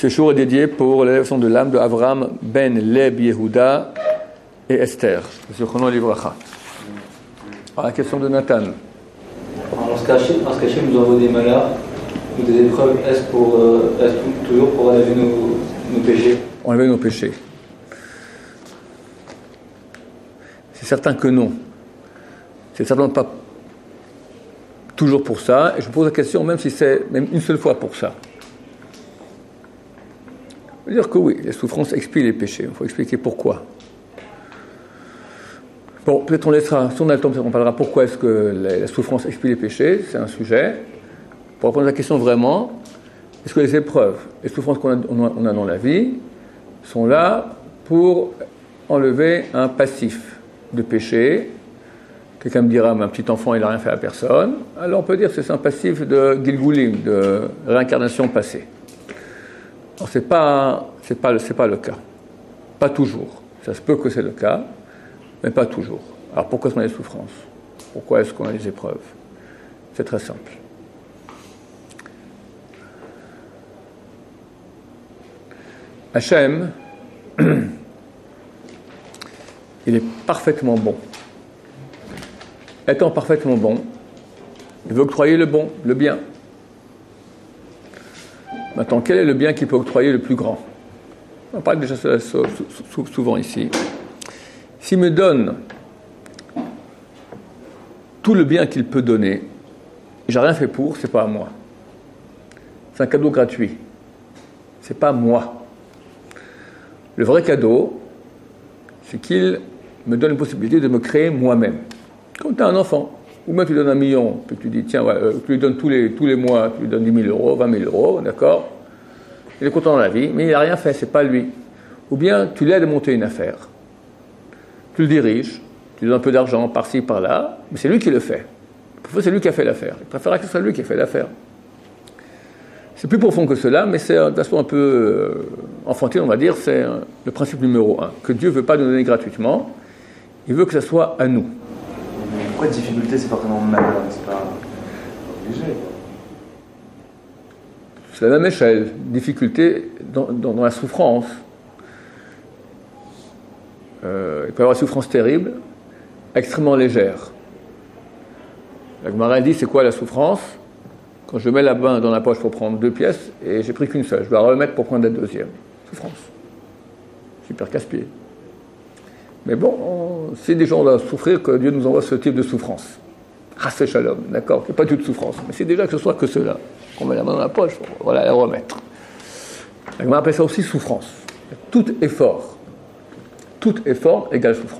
Ce jour est dédié pour l'élévation de l'âme de Avraham ben Leb Yehuda et Esther. Zichrono livracha. La question de Nathan. Lorsqu'Hachem nous envoie des malheurs ou des épreuves, est-ce toujours pour enlever nos péchés? Enlever nos péchés. C'est certain que non. C'est certainement pas toujours pour ça. Et je pose la question, même si c'est même une seule fois pour ça. Je veux dire que oui, les souffrances explient les péchés. Il faut expliquer pourquoi. Bon, peut-être on laissera, si on a le temps, peut-être on parlera pourquoi est-ce que la souffrance explie les péchés. C'est un sujet. Pour répondre à la question vraiment, est-ce que les épreuves, les souffrances qu'on a dans la vie sont là pour enlever un passif de péché? Quelqu'un me dira, mais un petit enfant, il n'a rien fait à personne. Alors on peut dire que c'est un passif de Gilgulim, de réincarnation passée. Alors c'est pas le cas. Pas toujours. Ça se peut que c'est le cas, mais pas toujours. Alors pourquoi est-ce qu'on a des souffrances? Pourquoi est-ce qu'on a des épreuves? C'est très simple. Hachem, il est parfaitement bon. Étant parfaitement bon, il veut octroyer le bon, le bien. Maintenant, quel est le bien qu'il peut octroyer le plus grand? On parle déjà de ça souvent ici. S'il me donne tout le bien qu'il peut donner, j'ai rien fait pour, c'est pas à moi. C'est un cadeau gratuit. C'est pas moi. Le vrai cadeau, c'est qu'il me donne la possibilité de me créer moi-même. Quand tu as un enfant, ou même tu donnes 1 million, puis tu dis, tiens, tu lui donnes tous les mois, tu lui donnes 10 000 euros, 20 000 euros, d'accord? Il est content dans la vie, mais il n'a rien fait, c'est pas lui. Ou bien tu l'aides à monter une affaire. Tu le diriges, tu lui donnes un peu d'argent par-ci, par-là, mais c'est lui qui le fait. Parfois, c'est lui qui a fait l'affaire. Il préférera que ce soit lui qui ait fait l'affaire. C'est plus profond que cela, mais c'est de façon un peu enfantine, on va dire, c'est le principe numéro 1, que Dieu ne veut pas nous donner gratuitement, il veut que ça soit à nous. Pourquoi difficulté, c'est forcément malheur, c'est pas obligé? C'est la même échelle, difficulté dans la souffrance. Il peut y avoir une souffrance terrible, extrêmement légère. La Gemara dit, c'est quoi la souffrance? Quand je mets la main dans la poche pour prendre 2 pièces, et j'ai pris qu'une seule, je dois remettre pour prendre la deuxième. Souffrance. Super casse-pied. Mais bon, si des gens doivent souffrir, que Dieu nous envoie ce type de souffrance. Rassé shalom, d'accord, qu'il n'y ait pas toute souffrance. Mais c'est déjà que ce soit que cela. On met la main dans la poche, voilà, la remettre. La Gemara appelle ça aussi souffrance. Tout effort égale souffrance.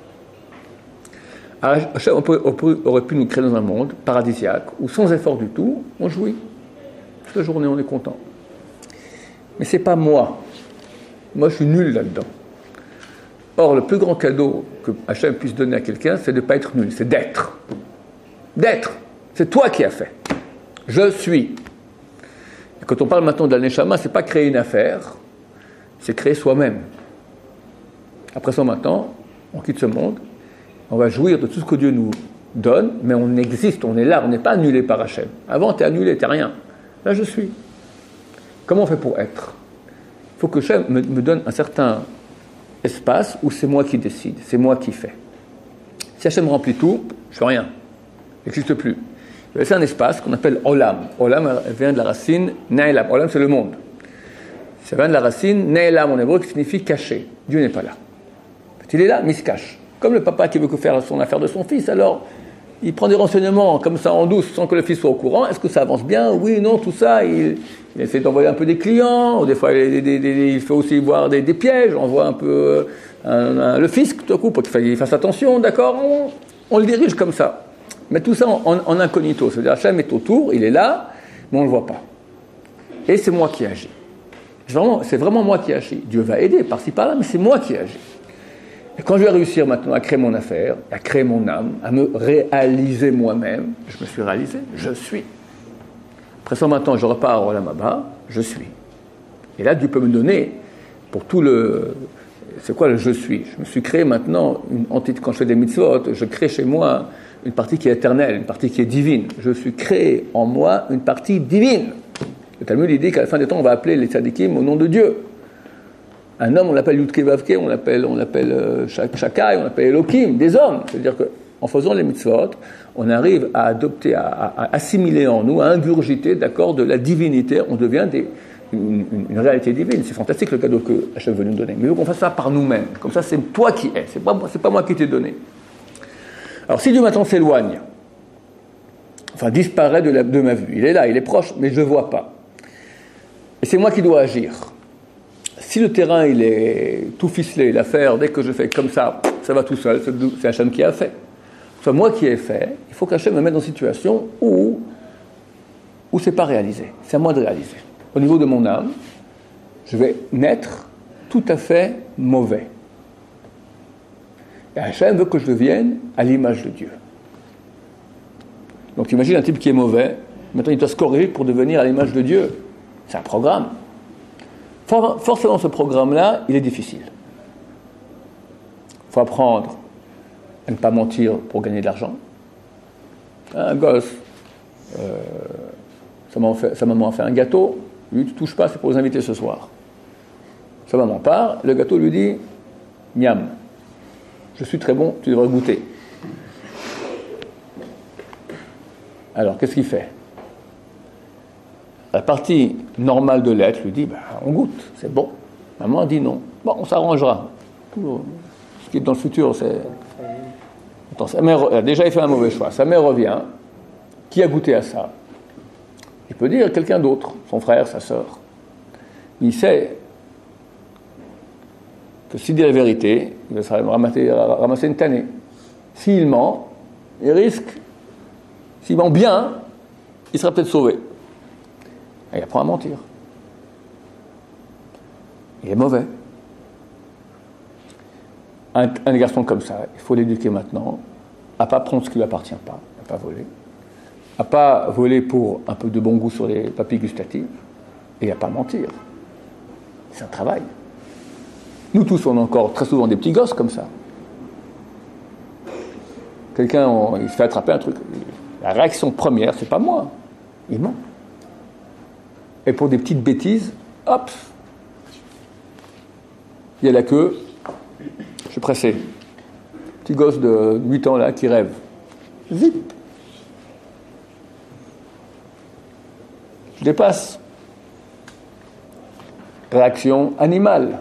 Hachem aurait pu nous créer dans un monde paradisiaque où sans effort du tout, on jouit. Toute la journée, on est content. Mais c'est pas moi. Moi, je suis nul là-dedans. Or, le plus grand cadeau que Hachem puisse donner à quelqu'un, c'est de ne pas être nul, c'est d'être. D'être. C'est toi qui as fait. Je suis. Et quand on parle maintenant de la Neshama, c'est pas créer une affaire, c'est créer soi-même. Après ça, maintenant, on quitte ce monde, on va jouir de tout ce que Dieu nous donne, mais on existe, on est là, on n'est pas annulé par Hachem. Avant, tu es annulé, tu n'es rien. Là, je suis. Comment on fait pour être? Il faut que Hachem me donne un certain espace où c'est moi qui décide, c'est moi qui fais. Si Hachem remplit tout, je ne fais rien. Il n'existe plus. Il y a un espace qu'on appelle Olam. Olam vient de la racine Ne'elam. Olam, c'est le monde. Ça vient de la racine Ne'elam en hébreu qui signifie caché. Dieu n'est pas là. Il est là, mais il se cache. Comme le papa qui veut faire son affaire de son fils, alors il prend des renseignements comme ça en douce sans que le fils soit au courant. Est-ce que ça avance bien? Oui, non, tout ça. Il essaie d'envoyer un peu des clients. Ou des fois, il fait aussi voir des pièges. On voit un peu le fisc, tout à coup, pour qu'il fasse attention, d'accord? On le dirige comme ça. Mais tout ça en incognito. C'est-à-dire, Hachem est autour, il est là, mais on ne le voit pas. Et c'est moi qui agis. C'est vraiment moi qui agis. Dieu va aider par-ci par-là, mais c'est moi qui agis. Et quand je vais réussir maintenant à créer mon affaire, à créer mon âme, à me réaliser moi-même, je me suis réalisé, je suis. Après ça, maintenant, je repars au Olam Haba, je suis. Et là, Dieu peut me donner pour tout le... C'est quoi le je suis? Je me suis créé maintenant, quand je fais des mitzvot, je crée chez moi une partie qui est éternelle, une partie qui est divine. Je suis créé en moi une partie divine. Le Talmud il dit qu'à la fin des temps, on va appeler les tzadikim au nom de Dieu. Un homme, on l'appelle Yudke Vavke, on l'appelle Shakai, on l'appelle Elohim, des hommes. C'est-à-dire qu'en faisant les mitzvot, on arrive à adopter, à assimiler en nous, à ingurgiter, d'accord, de la divinité. On devient une réalité divine. C'est fantastique le cadeau que Hachem veut nous donner. Mais il faut qu'on fasse ça par nous-mêmes. Comme ça, c'est toi qui es. C'est pas moi qui t'ai donné. Alors, si Dieu maintenant s'éloigne, enfin disparaît de ma vue, il est là, il est proche, mais je ne le vois pas. Et c'est moi qui dois agir. Si le terrain il est tout ficelé, l'affaire, dès que je fais comme ça va tout seul, c'est Hachem qui a fait. Soit moi qui ai fait, il faut qu'Hachem me mette dans une situation où c'est pas réalisé. C'est à moi de réaliser. Au niveau de mon âme, je vais naître tout à fait mauvais. Et Hachem veut que je devienne à l'image de Dieu. Donc tu imagines un type qui est mauvais, maintenant il doit se corriger pour devenir à l'image de Dieu. C'est un programme. Forcément, ce programme-là, il est difficile. Il faut apprendre à ne pas mentir pour gagner de l'argent. Un gosse, sa maman a fait un gâteau, lui, tu ne touches pas, c'est pour les inviter ce soir. Sa maman part, le gâteau lui dit « Miam, je suis très bon, tu devrais goûter. » Alors, qu'est-ce qu'il fait ? La partie normale de l'être lui dit on goûte, c'est bon. Maman dit non. Bon, on s'arrangera. Ce qui est dans le futur, c'est. Attends, sa mère, déjà, il fait un mauvais choix. Sa mère revient. Qui a goûté à ça ? Il peut dire quelqu'un d'autre, son frère, sa sœur. Il sait que s'il dit la vérité, il va se ramasser une tannée. S'il ment, il risque. S'il ment bien, il sera peut-être sauvé. Et il apprend à mentir. Il est mauvais. Un garçon comme ça, il faut l'éduquer maintenant à ne pas prendre ce qui ne lui appartient pas, à ne pas voler, à ne pas voler pour un peu de bon goût sur les papilles gustatives, et à ne pas mentir. C'est un travail. Nous tous, on a encore très souvent des petits gosses comme ça. Quelqu'un, il se fait attraper un truc. La réaction première, c'est pas moi. Il ment. Et pour des petites bêtises, hop, il y a la queue, je suis pressé. Petit gosse de 8 ans là qui rêve. Zip. Je dépasse. Réaction animale.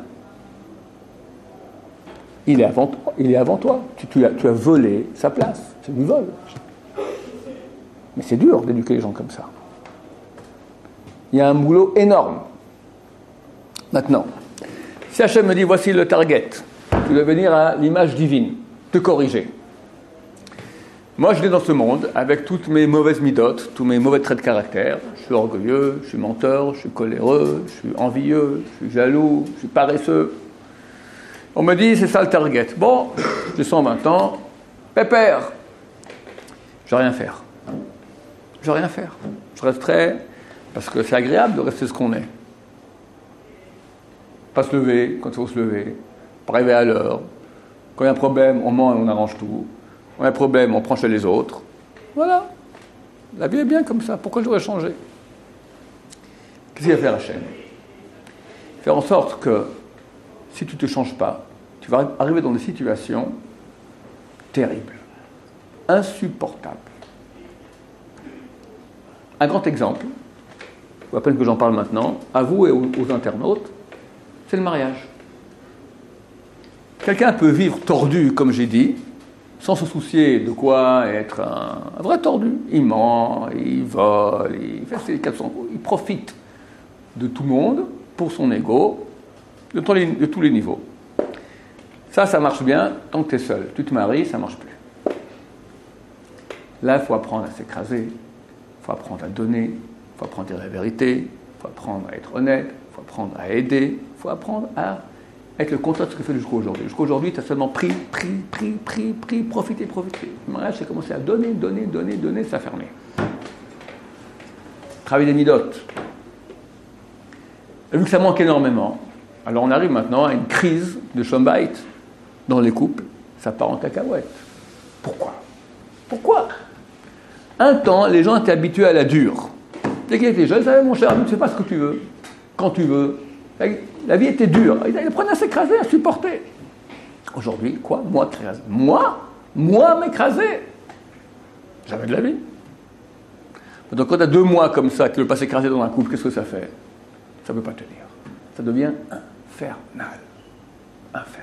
Il est avant toi. Tu as volé sa place. C'est du vol. Mais c'est dur d'éduquer les gens comme ça. Il y a un boulot énorme. Maintenant, si Hachem me dit, voici le target, tu dois venir à l'image divine, te corriger. Moi, je vais dans ce monde avec toutes mes mauvaises midotes, tous mes mauvais traits de caractère. Je suis orgueilleux, je suis menteur, je suis coléreux, je suis envieux, je suis jaloux, je suis paresseux. On me dit, c'est ça le target. Bon, j'ai 120 ans, pépère. Je vais rien faire. Je vais rien faire. Je resterai... Parce que c'est agréable de rester ce qu'on est. Pas se lever quand il faut se lever. Pas arriver à l'heure. Quand il y a un problème, on ment et on arrange tout. Quand il y a un problème, on prend chez les autres. Voilà. La vie est bien comme ça. Pourquoi je devrais changer ? Qu'est-ce qu'il va faire Hachem ? Faire en sorte que, si tu ne te changes pas, tu vas arriver dans des situations terribles, insupportables. Un grand exemple, à peine que j'en parle maintenant, à vous et aux internautes, c'est le mariage. Quelqu'un peut vivre tordu, comme j'ai dit, sans se soucier de quoi être un vrai tordu. Il ment, il vole, il fait ses 400 coups, il profite de tout le monde pour son ego, de tous les niveaux. Ça marche bien tant que tu es seul. Tu te maries, ça ne marche plus. Là, il faut apprendre à s'écraser, il faut apprendre à donner, il faut apprendre à dire la vérité, il faut apprendre à être honnête, il faut apprendre à aider, il faut apprendre à être le contraire de ce que tu fais jusqu'à aujourd'hui. Jusqu'à aujourd'hui, tu as seulement pris, profité. Le mariage, c'est commencé à donner, ça a fermé. Travailler des midotes. Et vu que ça manque énormément, alors on arrive maintenant à une crise de Shombait dans les couples, ça part en cacahuète. Pourquoi ? Un temps, les gens étaient habitués à la dure. Dès qu'il était jeune, il savait, mon cher ami, tu fais pas ce que tu veux, quand tu veux. La vie était dure. Il apprenait à s'écraser, à supporter. Aujourd'hui, quoi? Moi, t'écraser. Moi, m'écraser. Jamais de la vie. Donc, quand tu as 2 mois comme ça, qui ne veulent pas s'écraser dans un couple, qu'est-ce que ça fait? Ça ne peut pas tenir. Ça devient infernal. Infernal.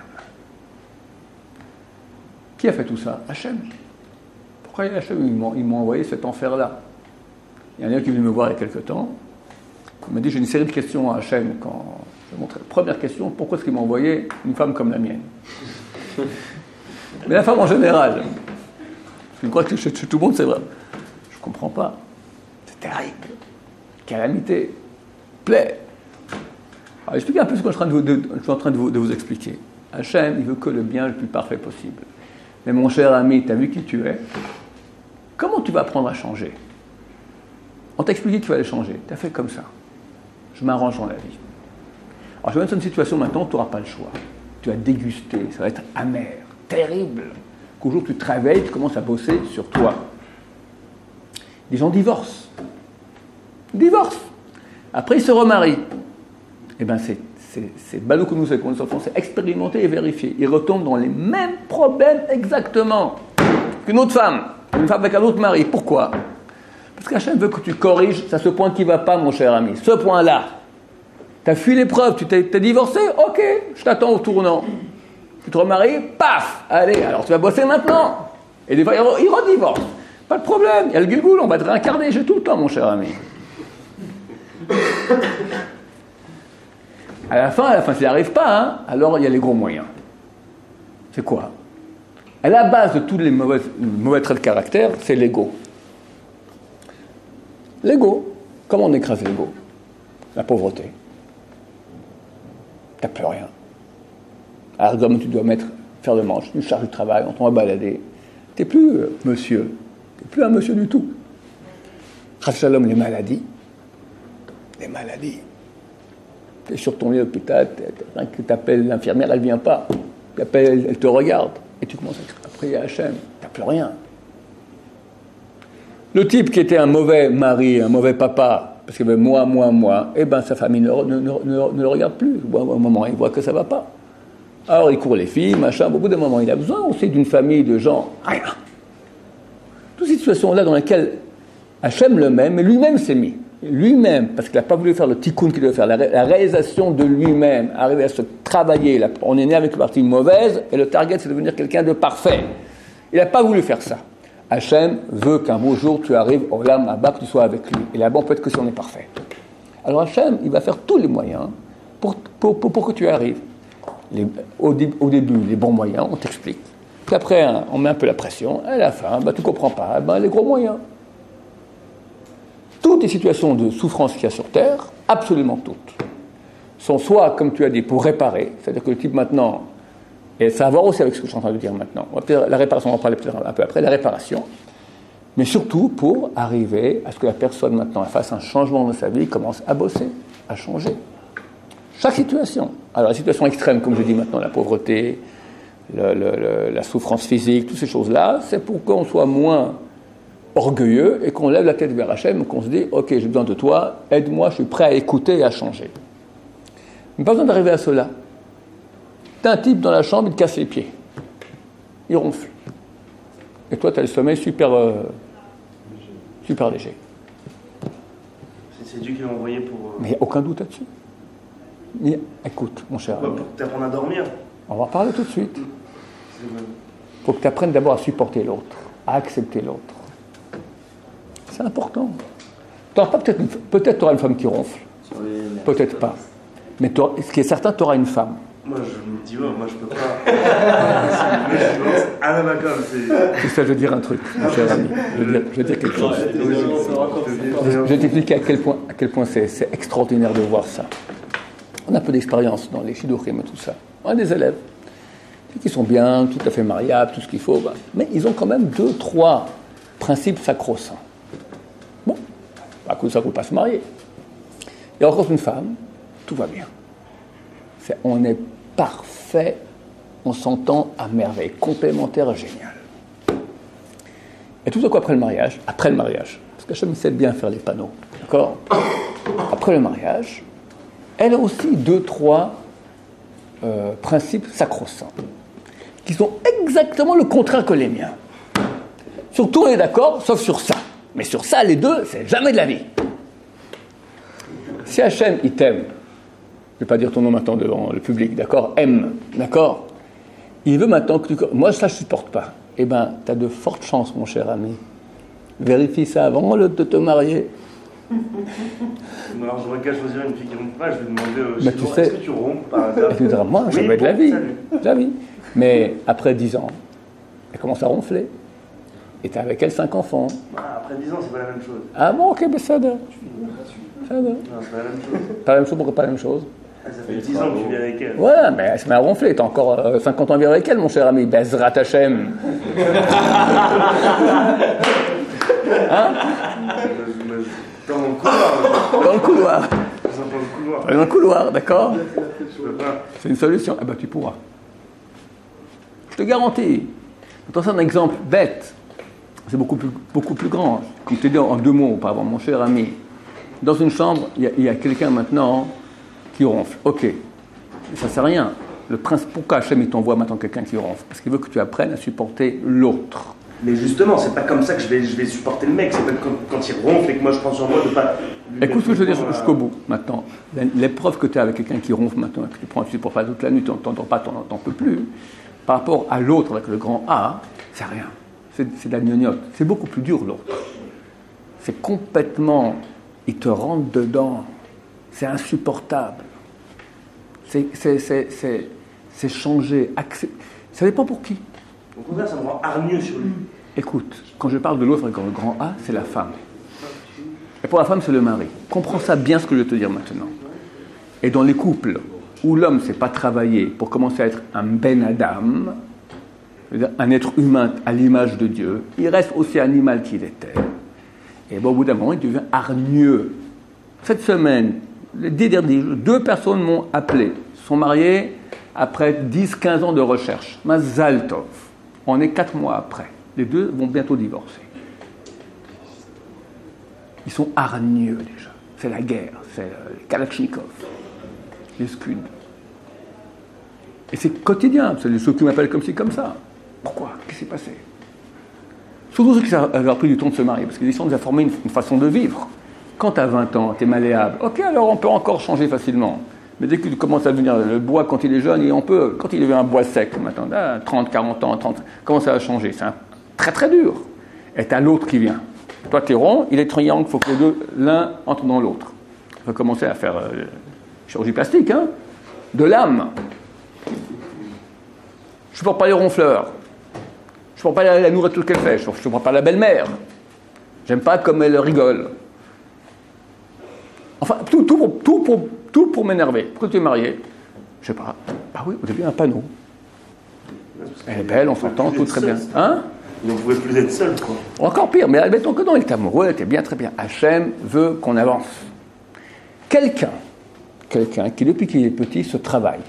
Qui a fait tout ça? Hachem. Pourquoi Hachem, ils m'ont envoyé cet enfer-là? Il y en a un qui est venu me voir il y a quelque temps. Il m'a dit, j'ai une série de questions à Hachem quand je montrais. Première question, pourquoi est-ce qu'il m'a envoyé une femme comme la mienne? Mais la femme en général. Je crois que chez tout le monde, c'est vrai. Je ne comprends pas. C'est terrible. Calamité. Plaie. Alors, expliquez un peu ce que je suis en train de vous expliquer. Hachem, il veut que le bien le plus parfait possible. Mais mon cher ami, tu as vu qui tu es? Comment tu vas apprendre à changer? On t'a expliqué que tu allais changer. Tu as fait comme ça. Je m'arrange dans la vie. Alors, je vais mettre dans une situation maintenant où tu n'auras pas le choix. Tu vas déguster. Ça va être amer, terrible. Qu'au jour où tu te réveilles, tu commences à bosser sur toi. Les gens divorcent. Après, ils se remarient. Eh bien, c'est ballot que nous faisons quand nous enfants, c'est expérimenter et vérifier. Ils retombent dans les mêmes problèmes exactement qu'une autre femme. Une femme avec un autre mari. Pourquoi? Parce qu'Hachem veut que tu corriges, c'est à ce point qui ne va pas, mon cher ami. Ce point-là. Tu as fui l'épreuve, tu t'es divorcé? Ok, je t'attends au tournant. Tu te remaries? Paf! Allez, alors tu vas bosser maintenant. Et des fois, ils redivorcent. Pas de problème, il y a le Gilgoul, on va te réincarner, j'ai tout le temps, mon cher ami. À la fin, s'il n'y arrive pas, alors il y a les gros moyens. C'est quoi? À la base de tous les mauvais traits de caractère, c'est l'ego. L'ego. Comment on écrase l'ego? La pauvreté. T'as plus rien. Alors comme tu dois faire le manche, une charge de travail, on t'en va balader. T'es plus monsieur. T'es plus un monsieur du tout. Shalom, les maladies. Tu es sur ton lit d'hôpital, tu t'appelles l'infirmière, elle ne vient pas. Elle te regarde. Et tu commences à prier à Hachem. Tu n'as plus rien. Le type qui était un mauvais mari, un mauvais papa, parce qu'il avait moi, eh bien sa famille ne le regarde plus. Au bout d'un moment, il voit que ça ne va pas. Alors il court les filles, machin. Au bout d'un moment, il a besoin aussi d'une famille de gens. Rien. Toutes ces situations-là dans lesquelles Hachem le même, mais lui-même s'est mis. Lui-même, parce qu'il n'a pas voulu faire le tikkun qu'il devait faire, la réalisation de lui-même, arriver à se travailler. On est né avec une partie mauvaise, et le target, c'est de devenir quelqu'un de parfait. Il n'a pas voulu faire ça. Hachem veut qu'un beau jour, tu arrives au Olam là-bas, que tu sois avec lui. Et là-bas, on peut être que si on est parfait. Alors Hachem, il va faire tous les moyens pour que tu arrives. Au début, les bons moyens, on t'explique. Puis après, on met un peu la pression. Et à la fin, tu ne comprends pas, les gros moyens. Toutes les situations de souffrance qu'il y a sur Terre, absolument toutes, sont soit, comme tu as dit, pour réparer, c'est-à-dire que le type maintenant, et ça a à voir aussi avec ce que je suis en train de dire maintenant, la réparation, on va en parler peut-être un peu après, la réparation, mais surtout pour arriver à ce que la personne maintenant fasse un changement dans sa vie, commence à bosser, à changer. Chaque situation. Alors la situation extrême, comme je dis maintenant, la pauvreté, la souffrance physique, toutes ces choses-là, c'est pour qu'on soit moins orgueilleux et qu'on lève la tête vers Hachem, qu'on se dit, ok, j'ai besoin de toi, aide-moi, je suis prêt à écouter et à changer. Mais pas besoin d'arriver à cela. T'as un type dans la chambre, il te casse les pieds. Il ronfle. Et toi, tu as le sommeil super léger. C'est Dieu qui l'a envoyé pour... Mais il n'y a aucun doute là-dessus. Mais, écoute, mon cher. Pour t'apprendre à dormir. On va en parler tout de suite. Il faut que tu apprennes d'abord à supporter l'autre, à accepter l'autre. C'est important. Peut-être tu auras une femme qui ronfle. Peut-être pas. Mais ce qui est certain, tu auras une femme. Moi, je me dis, moi, je peux pas. C'est ça, je veux dire un truc, mon cher ami. Je veux dire quelque chose. Je vais t'expliquer à quel point c'est extraordinaire de voir ça. On a un peu d'expérience dans les shiduchim et tout ça. On a des élèves qui sont bien, tout à fait mariables, tout ce qu'il faut. Mais ils ont quand même 2-3 principes sacro-saints. Bon, à cause de ça, on ne peut pas se marier. Et encore une femme, tout va bien. On est parfait, on s'entend à merveille, complémentaire, génial. Et tout à coup après le mariage, parce qu'Hachem sait bien faire les panneaux, d'accord, après le mariage, elle a aussi 2-3 principes sacro-saints, qui sont exactement le contraire que les miens. Sur tout, on est d'accord, sauf sur ça. Mais sur ça, les deux, c'est jamais de la vie. Si Hachem, il t'aime, je ne vais pas dire ton nom maintenant devant le public, d'accord, aime, d'accord, il veut maintenant que tu... Moi, ça, je ne supporte pas. Eh bien, tu as de fortes chances, mon cher ami. Vérifie ça avant de te marier. Alors, j'aurais qu'à choisir une fille qui rompt pas, je vais demander Mais tu sais, est-ce que tu romps par hasard? Et tu diras, moi, ça va être de la vie. Mais après 10 ans, elle commence à ronfler. Et tu as avec elle 5 enfants. Ah, après 10 ans, c'est pas la même chose. Ah bon, ok, ben ça va. Ça va. Non, c'est pas la même chose. Pas la même chose, pourquoi pas la même chose? Ah, ça fait 10 ans que tu vis avec elle. Ouais, mais elle se met à ronfler. T'as encore 50 ans à vivre avec elle, mon cher ami. Bezrat Hachem. Hein? Dans mon couloir. Dans le couloir. Dans le couloir. Dans le couloir, d'accord? Je peux pas. C'est une solution. Ah ben, tu pourras. Je te garantis. Attention, un exemple bête. C'est beaucoup plus grand. Comme je t'ai dit en 2 mots auparavant, mon cher ami. Dans une chambre, il y a quelqu'un maintenant qui ronfle. Ok. Mais ça ne sert à rien. Le principe, pourquoi Hachem il t'envoie maintenant quelqu'un qui ronfle? Parce qu'il veut que tu apprennes à supporter l'autre. Mais justement, c'est pas comme ça que je vais supporter le mec. C'est pas quand il ronfle et que moi je prends sur moi de pas. Écoute ce que je veux dire jusqu'au bout. Maintenant, l'épreuve que tu as avec quelqu'un qui ronfle maintenant, que tu prends, tu supportes pas toute la nuit, tu n'entends pas, tu n'en peux plus. Par rapport à l'autre avec le grand A, c'est rien. C'est de la gnognotte. C'est beaucoup plus dur l'autre. C'est complètement. Il te rentre dedans. C'est insupportable. C'est changé. Ça dépend pour qui. Au contraire, ça me rend hargneux sur lui. Écoute, quand je parle de l'autre avec le grand A, c'est la femme. Et pour la femme, c'est le mari. Comprends ça bien ce que je vais te dire maintenant. Et dans les couples où l'homme ne sait pas travailler pour commencer à être un Ben Adam, c'est-à-dire un être humain à l'image de Dieu, il reste aussi animal qu'il était. Et bon, au bout d'un moment, il devient hargneux. Cette semaine, les 10 derniers jours, 2 personnes m'ont appelé. Ils sont mariés après 10-15 ans de recherche. Mazal Tov. On est 4 mois après. Les 2 vont bientôt divorcer. Ils sont hargneux déjà. C'est la guerre. C'est les Kalachnikov. Les Scuds. Et c'est quotidien. C'est ceux qui m'appellent comme ci, comme ça. Pourquoi? Qu'est-ce qui s'est passé? Surtout ceux qui avaient pris du temps de se marier, parce qu'ils sont déjà formés une façon de vivre. Quand tu as 20 ans, tu es malléable, ok, alors on peut encore changer facilement. Mais dès que tu commences à devenir le bois quand il est jeune, et on peut, quand il devient un bois sec, maintenant, là, 30, 40 ans, 30, comment ça va changer? C'est très très dur. Et tu as l'autre qui vient. Toi, tu es rond, il est triangle, il faut que les deux, l'un entre dans l'autre. On va commencer à faire chirurgie plastique, hein, de l'âme. Je ne supporte pas les ronfleurs. Je ne supporte pas la nourriture qu'elle fait. Je ne supporte pas la belle-mère. J'aime pas comme elle rigole. Enfin, tout pour m'énerver. Pourquoi tu es marié? Je sais pas. Ah oui, vous avez un panneau. Elle est belle, on s'entend, tout très bien. Hein? Vous ne pouvez plus être seul, quoi. Encore pire, mais admettons que non, il est amoureux, il est bien, très bien. Hachem veut qu'on avance. Quelqu'un qui, depuis qu'il est petit, se travaille.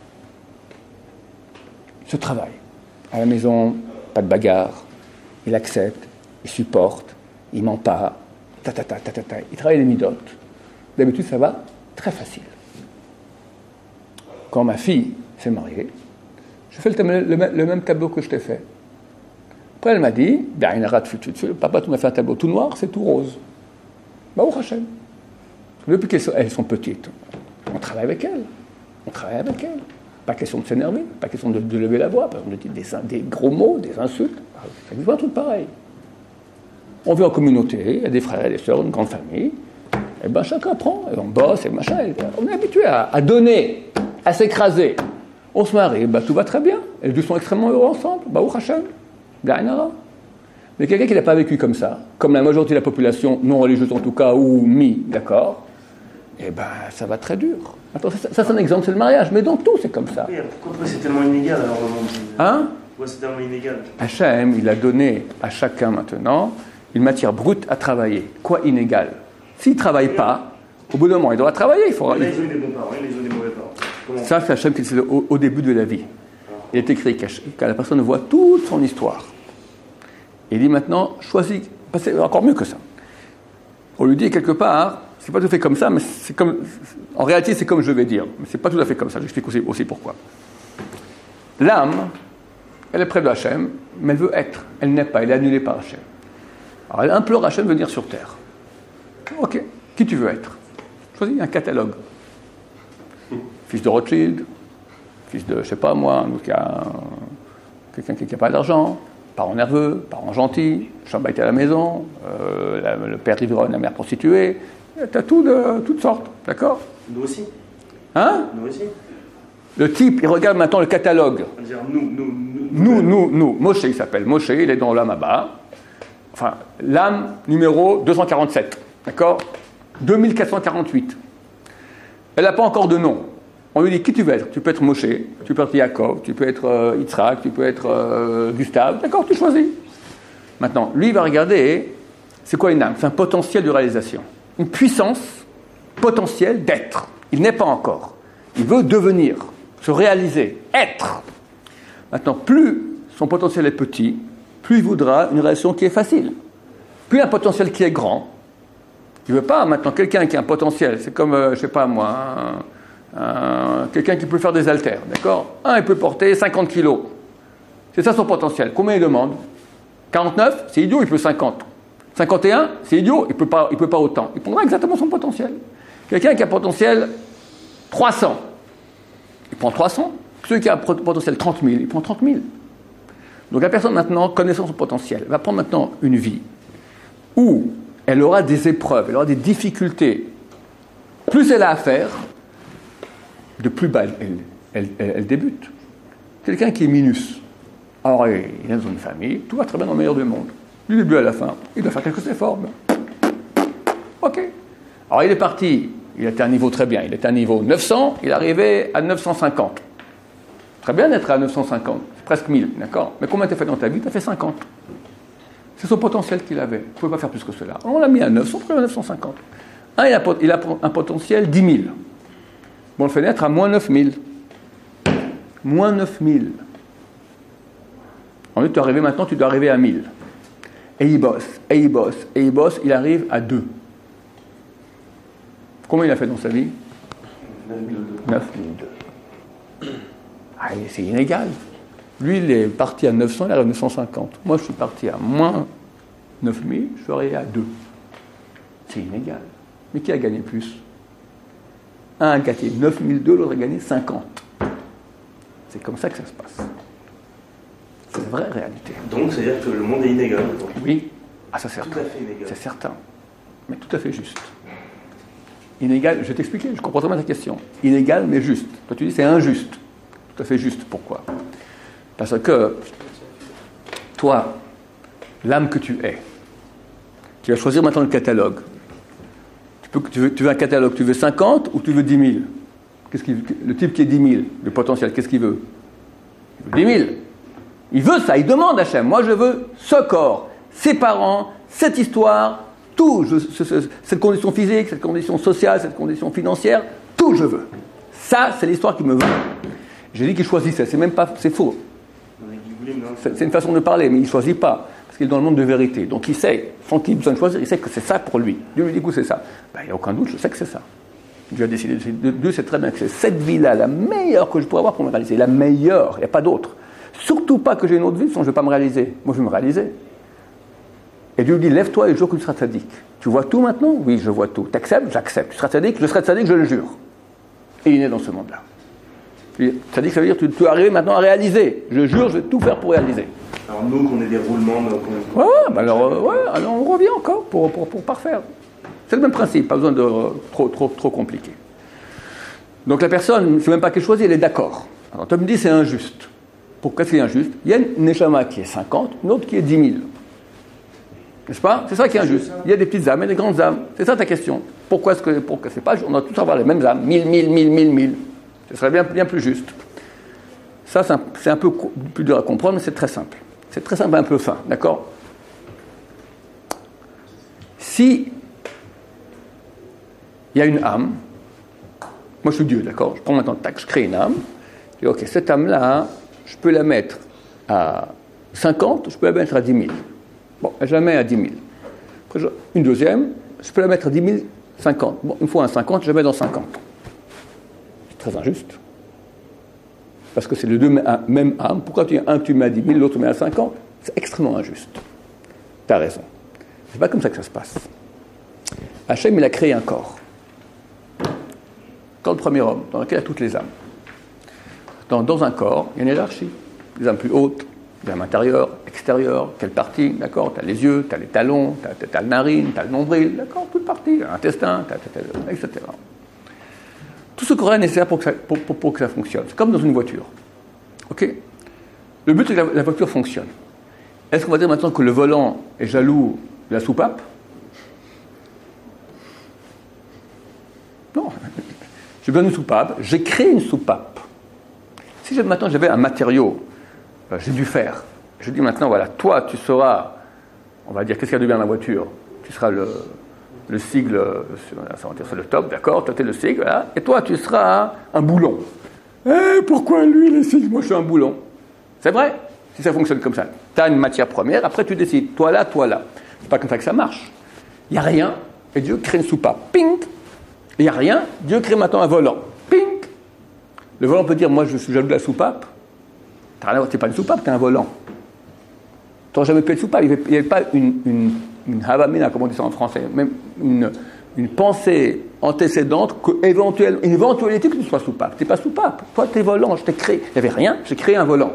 À la maison, pas de bagarre. Il accepte, il supporte, il ment pas. Il travaille les midotes. D'habitude, ça va très facile. Quand ma fille s'est mariée, je fais le même tableau que je t'ai fait. Après, elle m'a dit, papa, tu m'as fait un tableau tout noir, c'est tout rose. Baruch Hashem. Depuis qu'elles sont petites, on travaille avec elles. Pas question de s'énerver, pas question de lever la voix, on dit des gros mots, des insultes. C'est un truc pareil. On vit en communauté, il y a des frères et des sœurs, une grande famille. Et ben chacun prend, et on bosse, et machin. Et on est habitué à donner, à s'écraser. On se marie, tout va très bien. Et les deux sont extrêmement heureux ensemble. Baruch Hashem. Mais quelqu'un qui n'a pas vécu comme ça, comme la majorité de la population, non religieuse en tout cas, ou d'accord, et ça va très dur. Attends, ça c'est un exemple, c'est le mariage, mais dans tout c'est comme ça. Oui, pourquoi c'est tellement inégal alors le monde? Hein? Pourquoi c'est tellement inégal? Hachem, il a donné à chacun maintenant une matière brute à travailler. Quoi inégal? S'il ne travaille pas, au bout d'un moment, il doit travailler. Ils ont eu des bons parents, ils ont des mauvais parents. Comment? Ça, c'est Hachem qui le fait au début de la vie. Il est écrit que la personne voit toute son histoire. Il dit maintenant, choisis, c'est encore mieux que ça. On lui dit quelque part, c'est pas tout à fait comme ça, mais en réalité, c'est comme je vais dire. Mais c'est pas tout à fait comme ça. J'explique aussi pourquoi. L'âme, elle est près de Hachem, mais elle veut être. Elle n'est pas, elle est annulée par Hachem. Alors elle implore Hachem de venir sur terre. Ok, qui tu veux être? Choisis un catalogue. Fils de Rothschild, fils de, je sais pas moi, quelqu'un qui n'a pas d'argent, parents nerveux, parents gentils, chambre à la maison, le père ivrogne, la mère prostituée. Tu as tout de toutes sortes, d'accord? Nous aussi. Hein? Nous aussi. Le type, il regarde maintenant le catalogue. On va dire nous. Moshe, il s'appelle. Moshe, il est dans l'âme Abba. Enfin, l'âme numéro 247, d'accord? 2448. Elle n'a pas encore de nom. On lui dit qui tu veux être. Tu peux être Moshe, tu peux être Yaakov, tu peux être Yitzhak, tu peux être Gustave. D'accord, tu choisis. Maintenant, lui, il va regarder, c'est quoi une âme? C'est un potentiel de réalisation. Une puissance potentielle d'être. Il n'est pas encore. Il veut devenir, se réaliser, être. Maintenant, plus son potentiel est petit, plus il voudra une réalisation qui est facile. Plus un potentiel qui est grand. Il ne veut pas maintenant quelqu'un qui a un potentiel. C'est comme, je ne sais pas moi, quelqu'un qui peut faire des haltères, d'accord? Il peut porter 50 kilos. C'est ça son potentiel. Combien il demande? 49, c'est idiot, il peut 50. 51, c'est idiot, il peut pas autant. Il prendra exactement son potentiel. Quelqu'un qui a un potentiel 300, il prend 300. Celui qui a un potentiel 30 000, il prend 30 000. Donc la personne maintenant, connaissant son potentiel, va prendre maintenant une vie où elle aura des épreuves, elle aura des difficultés. Plus elle a à faire, de plus bas elle débute. Quelqu'un qui est minus, alors il est dans une famille, tout va très bien dans le meilleur du monde. Du début à la fin, il doit faire quelques efforts. Ok. Alors il est parti, il était à un niveau très bien, il était à un niveau 900, il est arrivé à 950. Très bien d'être à 950, c'est presque 1000, d'accord? Mais combien tu as fait dans ta vie? Tu as fait 50. C'est son potentiel qu'il avait. Il ne pouvait pas faire plus que cela. On l'a mis à 900, on l'a mis à 950. Il a un potentiel 10 000. Bon, on le fait naître à moins 9 000. Moins 9 000. En lieu de maintenant, tu dois arriver à 1000. Et il bosse, il arrive à 2. Combien il a fait dans sa vie? 9 002. C'est inégal. Lui, il est parti à 900, il arrive à 950. Moi, je suis parti à moins 9 000, je suis arrivé à 2. C'est inégal. Mais qui a gagné plus? Un a gagné 9 002, l'autre a gagné 50. C'est comme ça que ça se passe. C'est la vraie réalité. Donc, c'est-à-dire que le monde est inégal. Oui. Ça, c'est certain. Tout à fait inégal. C'est certain. Mais tout à fait juste. Inégal, je vais t'expliquer, je comprends très bien ta question. Inégal, mais juste. Toi, tu dis c'est injuste. Tout à fait juste. Pourquoi? Parce que, toi, l'âme que tu es, tu vas choisir maintenant le catalogue. Tu veux un catalogue, tu veux 50 ou tu veux 10 000? Le type qui est 10 000, le potentiel, qu'est-ce qu'il veut? Il veut 10 000. Il veut ça, il demande à Hachem. Moi, je veux ce corps, ces parents, cette histoire, tout. Cette condition physique, cette condition sociale, cette condition financière, tout je veux. Ça, c'est l'histoire qui me veut. J'ai dit qu'il choisissait, c'est même pas, c'est faux. C'est une façon de parler, mais il ne choisit pas, parce qu'il est dans le monde de vérité. Donc il sait, sans qu'il ait besoin de choisir, il sait que c'est ça pour lui. Dieu lui dit que c'est ça. Il n'y a aucun doute, je sais que c'est ça. Dieu a décidé, Dieu sait très bien que c'est cette vie-là, la meilleure que je pourrais avoir pour me réaliser. La meilleure, il n'y a pas d'autre. Surtout pas que j'ai une autre vie, sinon je ne vais pas me réaliser. Moi, je vais me réaliser. Et Dieu lui dit, lève-toi et jure que tu seras tzaddik. Tu vois tout maintenant? Oui, je vois tout. T'acceptes? J'accepte. Tu seras tzaddik? Je serai tzaddik, je le jure. Et il est dans ce monde-là. Tzaddik, ça veut dire que tu es arrivé maintenant à réaliser. Je jure, je vais tout faire pour réaliser. Alors nous, qu'on ait des roulements... alors on revient encore pour parfaire. C'est le même principe, pas besoin de trop compliqué. Donc la personne, c'est même pas qu'elle choisit, elle est d'accord. Alors tu me dis c'est injuste. Pourquoi c'est injuste? Il y a une neshama qui est 50, une autre qui est 10 000. N'est-ce pas? C'est ça qui est injuste. Il y a des petites âmes et des grandes âmes. C'est ça ta question. Pourquoi c'est pas? On doit tous avoir les mêmes âmes. 1000. Ce serait bien plus juste. Ça, c'est un peu plus dur à comprendre, mais c'est très simple. C'est très simple et un peu fin, d'accord? Si il y a une âme, moi je suis Dieu, d'accord? Je prends maintenant, tac, je crée une âme. Je dis, ok, cette âme-là, je peux la mettre à 50, je peux la mettre à 10 000. Bon, je la mets à 10 000. Après, une deuxième, je peux la mettre à 10 000, 50. Bon, une fois un 50, je la mets dans 50. C'est très injuste. Parce que c'est les deux mêmes âmes. Pourquoi un tu mets à 10 000, l'autre tu mets à 50? C'est extrêmement injuste. Tu as raison. C'est pas comme ça que ça se passe. Hachem, il a créé un corps. Dans le premier homme, dans lequel il y a toutes les âmes. Dans un corps, il y a une hiérarchie. Les âmes plus hautes, les âmes intérieures, extérieures, quelle partie, d'accord? Tu as les yeux, tu as les talons, tu as le narine, tu as le nombril, d'accord? Toute partie, l'intestin, etc. Tout ce corps est nécessaire pour que ça fonctionne. C'est comme dans une voiture. Ok? Le but, c'est que la voiture fonctionne. Est-ce qu'on va dire maintenant que le volant est jaloux de la soupape? Non. J'ai besoin d'une soupape, j'ai créé une soupape. Si maintenant j'avais un matériau, j'ai du fer, je dis maintenant, voilà, toi tu seras, on va dire, qu'est-ce qu'il y a de bien dans la voiture? Tu seras le sigle, ça va dire c'est le top, d'accord, toi tu es le sigle, voilà, et toi tu seras un boulon. Pourquoi lui le sigle? Moi je suis un boulon. C'est vrai, si ça fonctionne comme ça. Tu as une matière première, après tu décides, toi là. C'est pas comme ça que ça marche. Il n'y a rien, et Dieu crée une soupape. Ping! Il n'y a rien, Dieu crée maintenant un volant. Ping! Le volant peut dire, moi je suis jaloux de la soupape. C'est pas une soupape, c'est un volant. Tu n'auras jamais pu être soupape. Il n'y avait pas une havamina, comme on dit ça en français, même une pensée antécédente, une éventualité que tu sois soupape. Tu n'es pas soupape. Toi, tu es volant, je t'ai créé. Il n'y avait rien, j'ai créé un volant.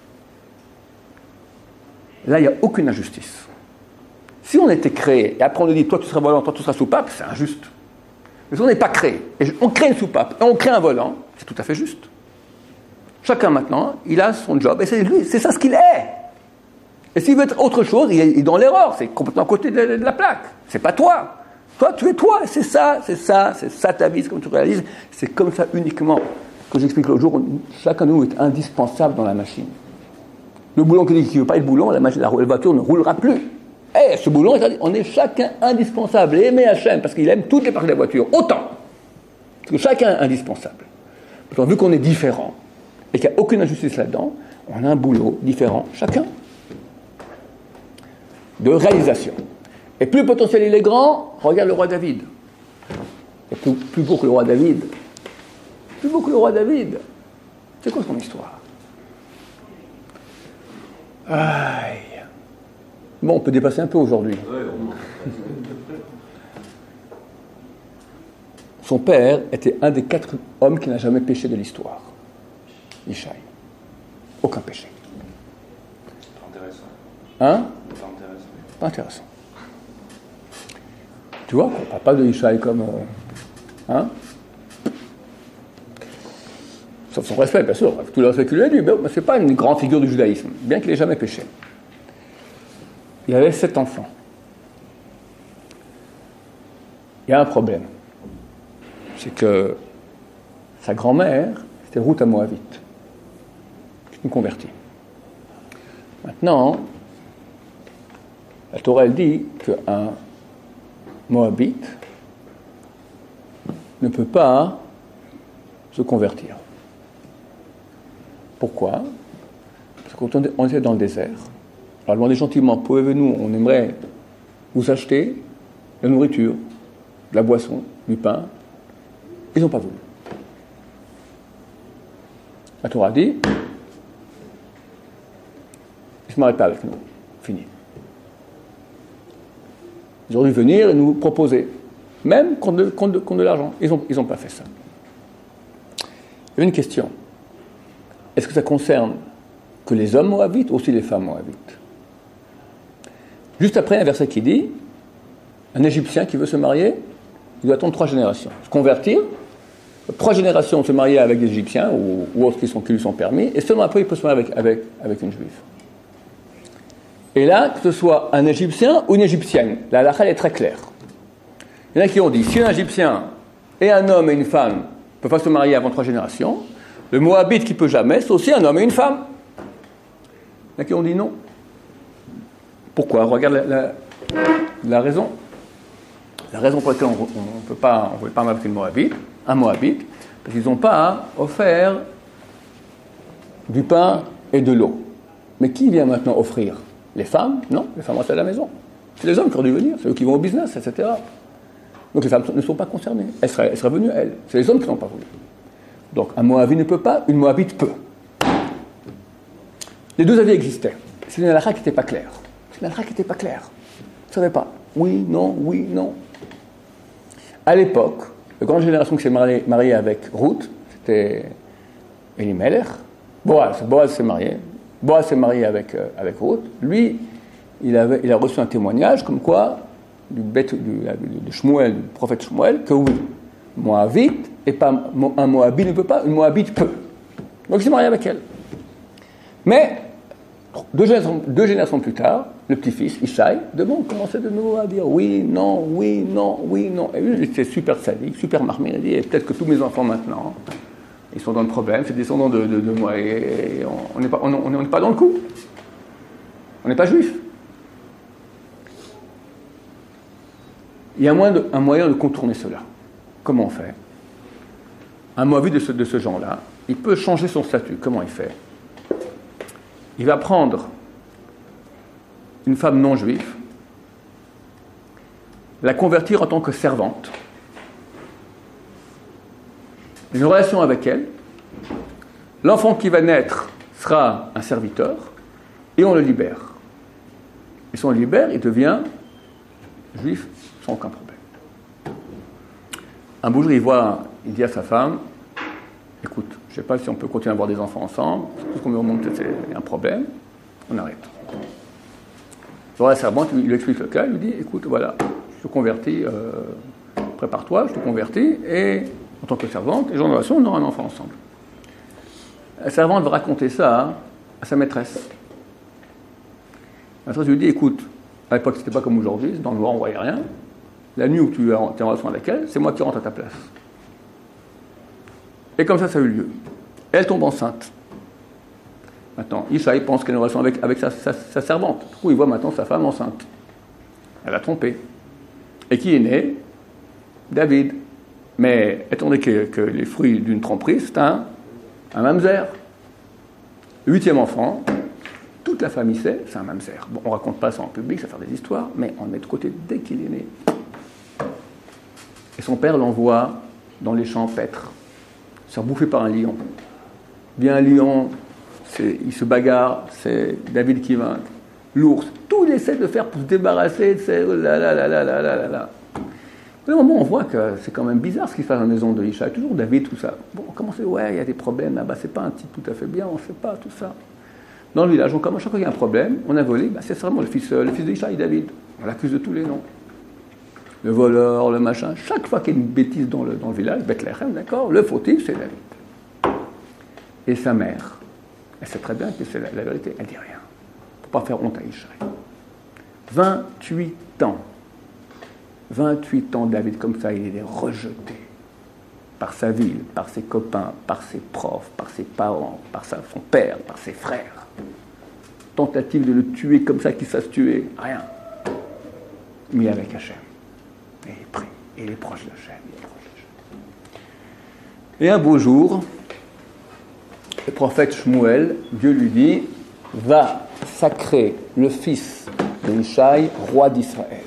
Là, il n'y a aucune injustice. Si on était créé, et après on nous dit, toi tu seras volant, toi tu seras soupape, c'est injuste. Mais si on n'est pas créé, et on crée une soupape, et on crée un volant, c'est tout à fait juste. Chacun maintenant, il a son job, et c'est ça ce qu'il est. Et s'il veut être autre chose, il est dans l'erreur, c'est complètement à côté de la plaque. C'est pas toi. Toi, tu es toi, c'est ça ta vie, c'est comme tu réalises. C'est comme ça uniquement que j'explique l'autre jour, chacun de nous est indispensable dans la machine. Le boulon qui dit qu'il ne veut pas être boulon, la voiture ne roulera plus. Ce boulon, on est chacun indispensable. Et aimer Hachem, parce qu'il aime toutes les parties de la voiture, autant. Parce que chacun est indispensable. Pourtant, vu qu'on est différent, et qu'il n'y a aucune injustice là-dedans, on a un boulot différent, chacun. De réalisation. Et plus le potentiel il est grand, regarde le roi David. Et plus beau que le roi David. Plus beau que le roi David. C'est quoi son histoire? Aïe. Bon, on peut dépasser un peu aujourd'hui. Son père était un des 4 hommes qui n'a jamais péché de l'histoire. Ishaï. Aucun péché. Intéressant. Hein? Pas intéressant. Pas intéressant. Tu vois, on ne parle pas de Ishaï comme... hein? Sauf son respect, bien sûr. Tout le respect qu'il lui a dit. Mais ce n'est pas une grande figure du judaïsme, bien qu'il n'ait jamais péché. Il avait 7 enfants. Il y a un problème. C'est que sa grand-mère, c'était Ruth Moabite, qui nous convertit. Maintenant, la Torah, elle dit qu'un Moabite ne peut pas se convertir. Pourquoi? Parce qu'on était dans le désert. Alors, demandez gentiment, pouvez-vous, on aimerait vous acheter de la nourriture, de la boisson, du pain. Ils n'ont pas voulu. La Torah dit, ils ne se marient pas avec nous. Fini. Ils auraient dû venir et nous proposer, même contre de l'argent. Ils n'ont pas fait ça. Il y avait une question. Est-ce que ça concerne que les hommes moabites ou aussi les femmes moabites? Juste après, un verset qui dit, un Égyptien qui veut se marier, il doit attendre 3 générations. Se convertir, 3 générations se marier avec des Égyptiens ou autres qui lui sont permis, et seulement après il peut se marier avec une Juive. Et là, que ce soit un Égyptien ou une Égyptienne, la halakha est très claire. Il y en a qui ont dit, si un Égyptien et un homme et une femme ne peuvent pas se marier avant 3 générations, le Moabite qui peut jamais, c'est aussi un homme et une femme. Il y en a qui ont dit non. Pourquoi? Regarde la raison. La raison pour laquelle on ne peut pas marier avec un Moabite, parce qu'ils n'ont pas offert du pain et de l'eau. Mais qui vient maintenant offrir? Les femmes? Non, les femmes restent à la maison. C'est les hommes qui ont dû venir, c'est eux qui vont au business, etc. Donc les femmes ne sont pas concernées. Elles seraient venues, elles. C'est les hommes qui n'ont pas voulu. Donc un Moabite ne peut pas, une Moabite peut. Les deux avis existaient. C'est une halakha qui n'était pas claire. C'est une halakha qui n'était pas claire. Vous ne savez pas. Oui, non. À l'époque, la grande génération qui s'est mariée avec Ruth, c'était Elimelech. Boaz s'est marié. Boaz s'est marié avec Ruth. Lui, il a reçu un témoignage comme quoi, du Shmuel, du prophète Shmuel, que oui, Moabite, et pas un Moabite ne peut pas, une Moabite peut. Donc il s'est marié avec elle. Mais, deux générations plus tard, le petit-fils, Ishaï, commençait de nouveau à dire oui, non. Et lui, il était super sadique, super marmé. Il a dit, et peut-être que tous mes enfants maintenant, ils sont dans le problème, c'est descendants de moi, et on n'est pas dans le coup. On n'est pas juif. Il y a un moyen de contourner cela. Comment on fait? Un Moabite de ce genre-là, il peut changer son statut. Comment il fait? Il va prendre une femme non juive, la convertir en tant que servante, une relation avec elle, l'enfant qui va naître sera un serviteur, et on le libère. Et si on le libère, il devient juif sans aucun problème. Un beau jour, il dit à sa femme, écoute, je ne sais pas si on peut continuer à avoir des enfants ensemble, tout ce qu'on me remonte, c'est un problème, on arrête. Alors la servante, il lui explique le cas, il lui dit, écoute, voilà, je te convertis, prépare-toi, je te convertis, et en tant que servante, et en relation, on aura un enfant ensemble. La servante va raconter ça à sa maîtresse. La maîtresse lui dit, écoute, à l'époque, c'était pas comme aujourd'hui, dans le noir, on ne voyait rien. La nuit où tu es en relation avec elle, c'est moi qui rentre à ta place. Et comme ça a eu lieu. Elle tombe enceinte. Maintenant, Ishaï pense qu'elle est en relation avec sa servante. Du coup, il voit maintenant sa femme enceinte. Elle a trompé. Et qui est né? David. Mais étant donné que les fruits d'une tromperie, c'est un mamzer. Le 8e enfant, toute la famille sait, c'est un mamzer. Bon, on ne raconte pas ça en public, ça fait des histoires, mais on le met de côté dès qu'il est né. Et son père l'envoie dans les champs paître, se faire bouffer par un lion. Vient un lion, il se bagarre, c'est David qui vainc. L'ours, tout il essaie de faire pour se débarrasser de ces... Au moment, on voit que c'est quand même bizarre ce qui se passe dans la maison de Ishaï. Toujours David, tout ça. Bon, on commence à dire, ouais, il y a des problèmes là-bas, c'est pas un type tout à fait bien, on ne sait pas, tout ça. Dans le village, chaque fois qu'il y a un problème, on a volé, c'est vraiment le fils de Ishaï, David. On l'accuse de tous les noms. Le voleur, le machin. Chaque fois qu'il y a une bêtise dans le village, Bethléem, d'accord, le fautif, c'est David. Et sa mère, elle sait très bien que c'est la vérité, elle dit rien. Pour pas faire honte à Ishaï. 28 ans. 28 ans, David, comme ça, il est rejeté par sa ville, par ses copains, par ses profs, par ses parents, par son père, par ses frères. Tentative de le tuer comme ça, qu'il fasse tuer, rien. Mais avec Hachem. Et il prie, et il est proche de Hachem. Et un beau jour, le prophète Shmuel, Dieu lui dit, va sacrer le fils de Ishaï, roi d'Israël.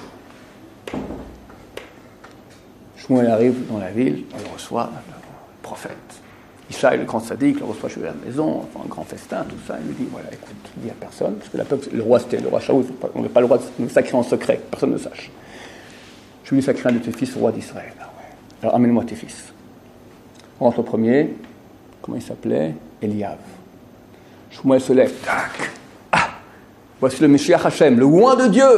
Shmuel arrive dans la ville, on le reçoit, le prophète. Ishaï, le grand sadique, le reçoit chez lui à la maison, un grand festin, tout ça. Il lui dit, voilà, écoute, il dit à personne, parce que le roi, c'était le roi Shaoul, on n'a pas le droit de nous sacrer en secret, que personne ne sache. Je vais lui sacrer un de tes fils, roi d'Israël. Ah ouais. Alors amène-moi tes fils. On rentre au premier, comment il s'appelait? Eliav. Shmuel se lève, tac. Ah, voici le Meshiach Hashem, le oint de Dieu.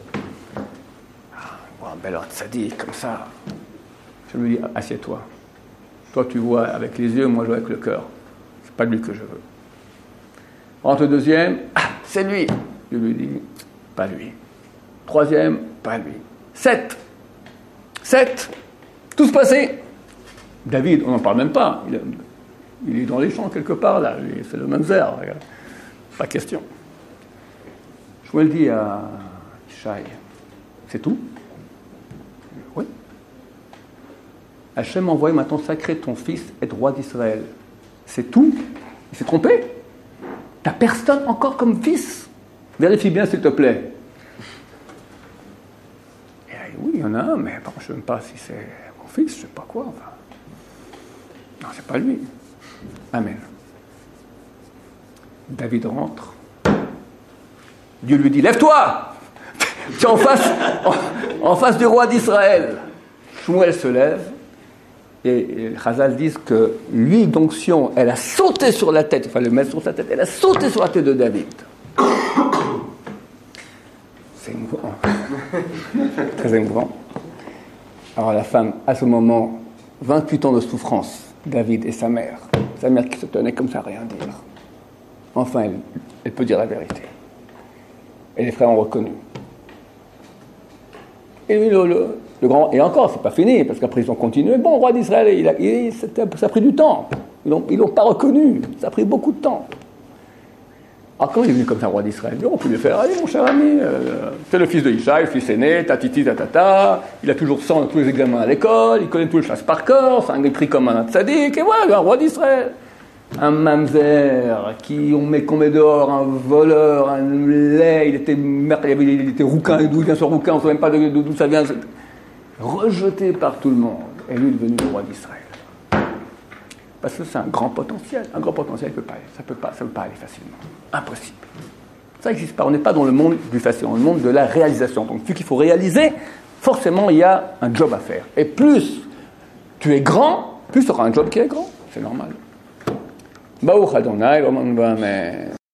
Ah, un bel ordre sadique, comme ça. Je lui dis, assieds-toi. Toi, tu vois avec les yeux, moi, je vois avec le cœur. C'est pas lui que je veux. Rentre le deuxième, ah, c'est lui. Je lui dis, pas lui. Troisième, pas lui. 7. Tout se passait. David, on n'en parle même pas. Il est dans les champs quelque part, là. C'est le mamzer. Pas question. Je le dis à Ishaï, c'est tout? Oui. Hachem m'a envoyé maintenant sacrer ton fils être roi d'Israël. C'est tout? Il s'est trompé? T'as personne encore comme fils? Vérifie bien s'il te plaît. Et oui, en a un, mais bon, je ne sais même pas si c'est mon fils, je ne sais pas quoi. Enfin. Non, c'est pas lui. Amen. David rentre. Dieu lui dit, lève-toi! Tu es en face du roi d'Israël. Shmuel se lève. Et les Chazal disent que l'huile d'onction, elle a sauté sur la tête, il fallait le mettre sur sa tête, elle a sauté sur la tête de David. C'est émouvant. Très émouvant. Alors la femme, à ce moment, 28 ans de souffrance, David et sa mère qui se tenait comme ça, rien dire. Enfin, elle peut dire la vérité. Et les frères ont reconnu. Et lui, le grand, et encore, c'est pas fini, parce qu'après ils ont continué. Bon, le roi d'Israël, ça a pris du temps. Ils l'ont pas reconnu. Ça a pris beaucoup de temps. Alors, quand il est venu comme ça, roi d'Israël, on peut lui faire, allez, mon cher ami, c'est le fils de Ishaï, le fils aîné, tatiti, tatata, il a toujours 100 dans tous les examens à l'école, il connaît tout le chasse par corps, c'est un pris comme un tzaddik, et voilà, un roi d'Israël. Un mamzer, qu'on met dehors, un voleur, un lait, il était rouquin, et d'où vient ce rouquin, on ne sait même pas d'où ça vient. Rejeté par tout le monde, et lui est devenu le roi d'Israël. Parce que c'est un grand potentiel. Un grand potentiel, ça peut pas aller facilement. Impossible. Ça n'existe pas. On n'est pas dans le monde du facile, dans le monde de la réalisation. Donc, vu qu'il faut réaliser, forcément, il y a un job à faire. Et plus tu es grand, plus tu auras un job qui est grand. C'est normal. Baruch Adonai, Amen.